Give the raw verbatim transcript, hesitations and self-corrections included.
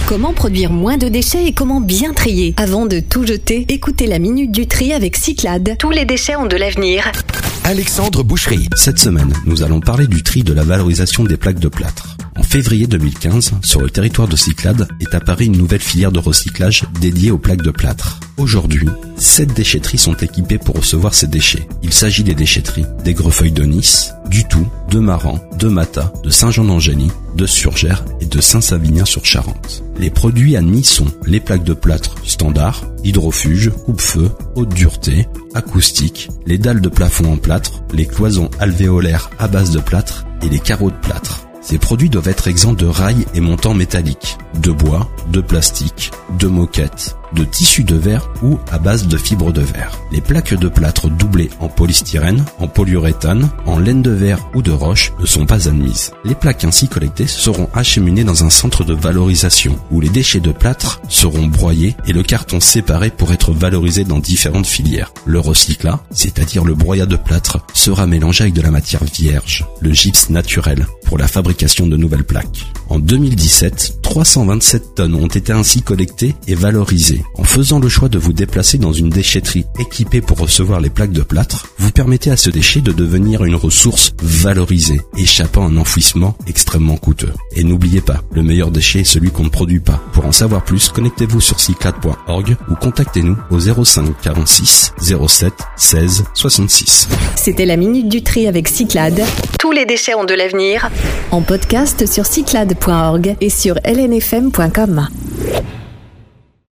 Comment produire moins de déchets et comment bien trier? Avant de tout jeter, écoutez la Minute du Tri avec Cyclades. Tous les déchets ont de l'avenir. Alexandre Boucherie. Cette semaine, nous allons parler du tri de la valorisation des plaques de plâtre. En février deux mille quinze, sur le territoire de Cyclades, est apparue une nouvelle filière de recyclage dédiée aux plaques de plâtre. Aujourd'hui, sept déchetteries sont équipées pour recevoir ces déchets. Il s'agit des déchetteries d'Aigrefeuille de Nice, du Tout, de Maran, de Mata, de Saint-Jean-d'Angély, de Surgères et de Saint-Savinien-sur-Charente. Les produits admis sont les plaques de plâtre standard, hydrofuge, coupe-feu, haute dureté, acoustique, les dalles de plafond en plâtre, les cloisons alvéolaires à base de plâtre et les carreaux de plâtre. Ces produits doivent être exempts de rails et montants métalliques, de bois, de plastique, de moquette, de tissu de verre ou à base de fibres de verre. Les plaques de plâtre doublées en polystyrène, en polyuréthane, en laine de verre ou de roche ne sont pas admises. Les plaques ainsi collectées seront acheminées dans un centre de valorisation où les déchets de plâtre seront broyés et le carton séparé pour être valorisé dans différentes filières. Le recyclat, c'est-à-dire le broyat de plâtre, sera mélangé avec de la matière vierge, le gypse naturel, pour la fabrication de nouvelles plaques. En deux mille dix-sept, trois cent vingt-sept tonnes ont été ainsi collectées et valorisées. En faisant le choix de vous déplacer dans une déchetterie équipée pour recevoir les plaques de plâtre, vous permettez à ce déchet de devenir une ressource valorisée, échappant à un enfouissement extrêmement coûteux. Et n'oubliez pas, le meilleur déchet est celui qu'on ne produit pas. Pour en savoir plus, connectez-vous sur cyclades point org ou contactez-nous au zéro cinq quarante-six zéro sept seize soixante-six. C'était la Minute du Tri avec Cyclades. Tous les déchets ont de l'avenir. En podcast sur cyclades point org et sur l n f m point com.